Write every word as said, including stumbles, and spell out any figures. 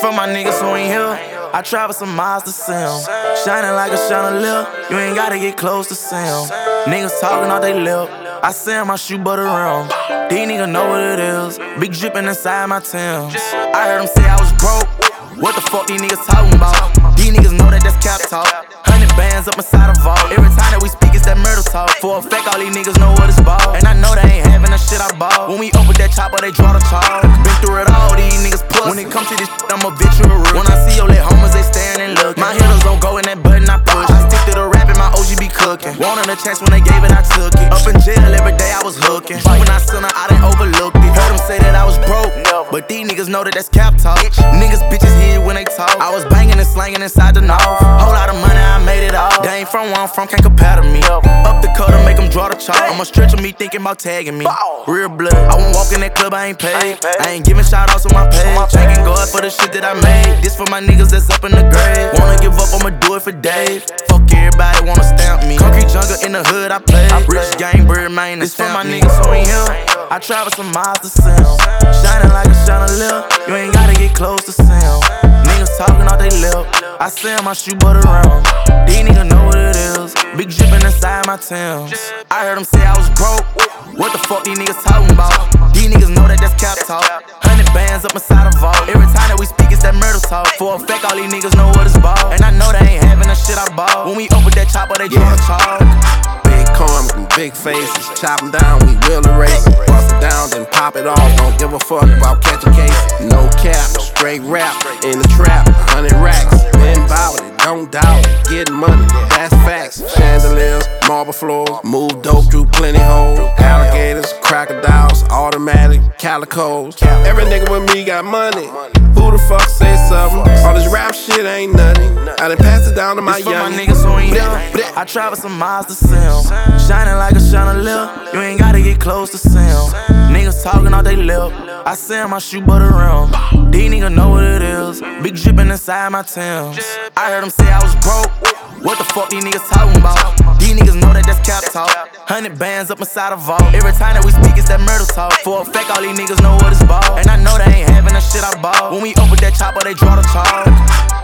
for my niggas who ain't here. I travel some miles to see 'em. Shining like a chandelier, you ain't gotta get close to see 'em. Niggas talking all they lip, I see 'em, I shoot butter around. These niggas know what it is, big drippin' inside my Timbs. I heard them say I was broke, what the fuck these niggas talking about? These niggas know that that's cap talk. Hundred bands up inside a vault, every time that we speak it's that murder talk. For a fact all these niggas know what it's about, and I know they ain't having the shit I bought. When we open that chopper they draw the charge. Been through it all, these niggas plus. When it comes to this shit, I'm a veteran. When I see your lit homers, they staring and looking. My hitters don't go in that button I push. I stick to the rap and my O G be cooking. Wanted a chance when they gave it, I took it. Up in jail every day I was hooking. When I seen her, I didn't overlook it. Heard them say that I was broke, but these niggas know that that's cap talk. Niggas bitches hear when they talk. I was banging and slanging inside the north. Whole lot of money, I made it all. They ain't from where I'm from, can't compare to me. Up the cutter, make them draw the chalk. I'ma stretch on me thinking about tagging me. Real blood, I won't walk in that club, I ain't paid. I ain't giving shout outs on my page. Thanking God for the shit that I made. This for my niggas that's up in the grave. Wanna give up, I'ma do it for Dave. Fuck everybody, wanna stamp me. Concrete jungle in the hood, I play. Rich gang bird, man, this for my niggas who ain't here. I travel some miles to see 'em. Shining like a chandelier, you ain't gotta get close to see 'em. Niggas talking all they lip, I see 'em, I shoot butter around. These niggas know what it is, big drippin' inside my Timbs. I heard them say I was broke, what the fuck these niggas talking about? These niggas know that that's cap talk. Hundred bands up inside a vault, every time that we speak it's that murder talk. For a fact all these niggas know what it's about, and I know they ain't having the shit I bought. When we open that chopper they draw the charge. Big corn and big faces, chop 'em down, we will erase it. Bust it down, then pop it off, don't give a fuck about catching case. No cap, straight rap, in the trap, hundred racks. Been bout it, don't doubt it, getting money, that's facts. Chandeliers, marble floors, move dope through plenty holes. Alligators, crocodiles, automatic, calicos. Every nigga with me got money, who the fuck say something? All this rap shit ain't nothing, I done passed it down to my This for young. my niggas who ain't here. I travel some miles to see 'em. Shining like a chandelier, you ain't gotta get close to see 'em. Niggas talking all they lip, I see 'em, I shoot butter around. These niggas know what it is, big drippin' inside my Timbs. I heard them say I was broke, what the fuck these niggas talking about? These niggas know that that's cap talk. Hundred bands up inside a vault, every time that we speak it's that murder talk. For a fact all these niggas know what it's about, and I know they ain't having the shit I bought. When we open that chopper they draw the charge.